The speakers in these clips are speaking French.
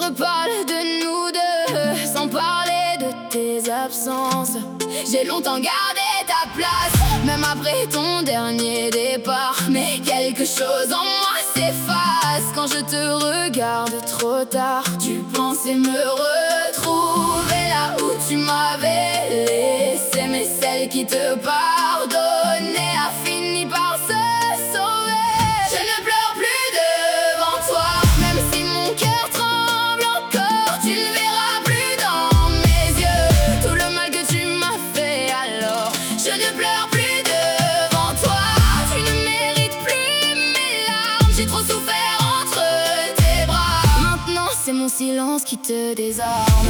reparle de nous deux, sans parler de tes absences. J'ai longtemps gardé ta place, même après ton dernier départ. Mais quelque chose en moi s'efface quand je te regarde trop tard. Tu pensais me retrouver là où tu m'avais laissé, mais celle qui te pardonnait a fini par se sauver. Je ne pleure plus devant toi, même si mon cœur tremble encore. Tu ne verras plus dans mes yeux tout le mal que tu m'as fait alors. Je ne pleure plus devant toi, tu ne mérites plus mes larmes. J'ai trop souffert entre tes bras. Maintenant c'est mon silence qui te désarme.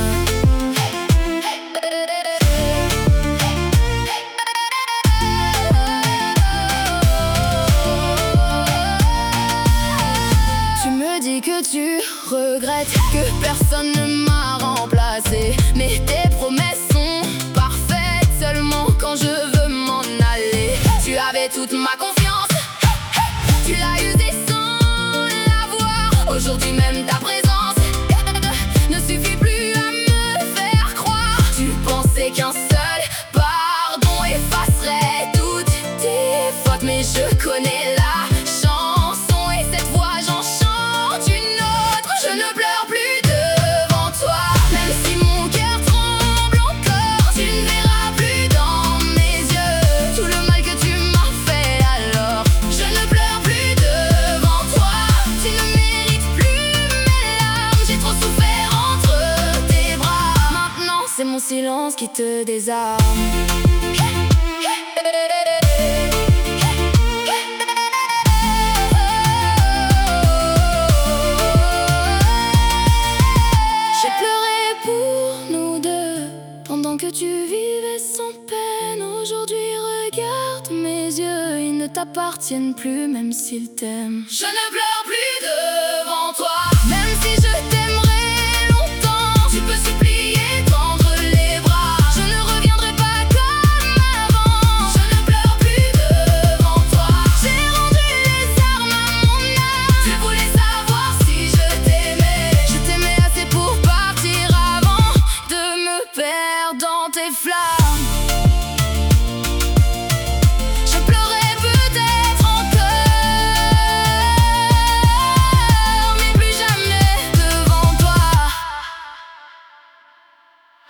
Que tu regrettes que personne ne m'a remplacé, mais tes promesses sont parfaites seulement quand je veux m'en aller. Tu avais toute ma confiance, tu l'as usée sans l'avoir. Aujourd'hui même ta présence ne suffit plus à me faire croire. Tu pensais qu'un seul pardon effacerait toutes tes fautes, mais je connais la chanson et cette fois j'en chante une autre. Je ne pleure plus devant toi, même si mon cœur tremble encore. Tu ne verras plus dans mes yeux tout le mal que tu m'as fait alors. Je ne pleure plus devant toi, tu ne mérites plus mes larmes. J'ai trop souffert entre tes bras. Maintenant c'est mon silence qui te désarme. Que tu vivais sans peine, aujourd'hui regarde mes yeux, ils ne t'appartiennent plus même s'ils t'aiment. Je ne pleure